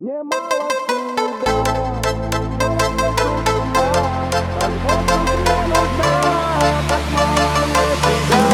Немало суда, как будто мне нужна, так мало мне тебя.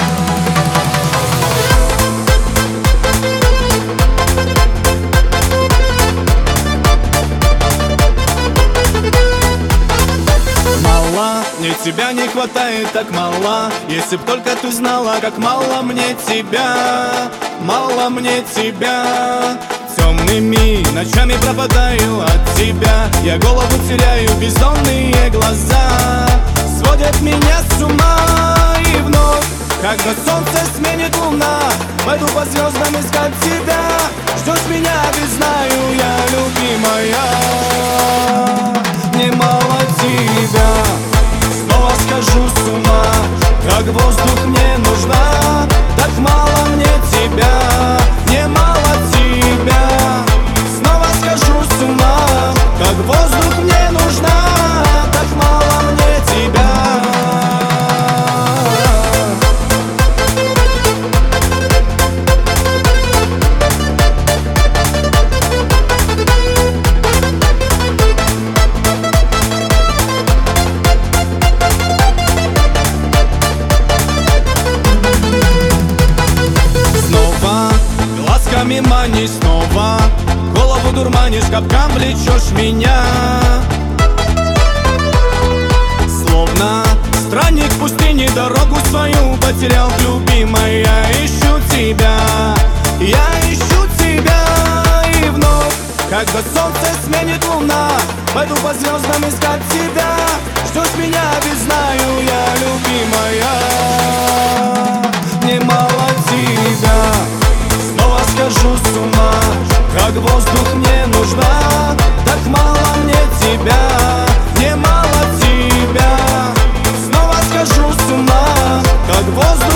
Мало, мне тебя не хватает, так мало. Если б только ты знала, как мало мне тебя, мало мне тебя. Темными ночами пропадаю от тебя, я голову теряю, бездонные глаза сводят меня с ума. И вновь, когда солнце сменит луна, пойду по звездам искать тебя. Ждешь меня, ведь знаю я, любимая. Мне мало тебя, снова схожу с ума, как воздух мне нужна, так мало мне тебя. Мне мало тебя, снова схожу с ума, как воздух мне нужна, так мало мне тебя. Глазками манишь снова, голову дурманишь, капкам влечешь меня. Словно странник в пустыне дорогу свою потерял, любимая. Я ищу тебя, я ищу тебя. И вновь, когда солнце сменит луна, пойду по звездам искать тебя. Ждешь меня, ведь знаю я, любимая. Мне мало тебя, снова схожу с ума, как воздух мне нужна, так мало мне тебя. Мне мало тебя, снова схожу с ума, как воздух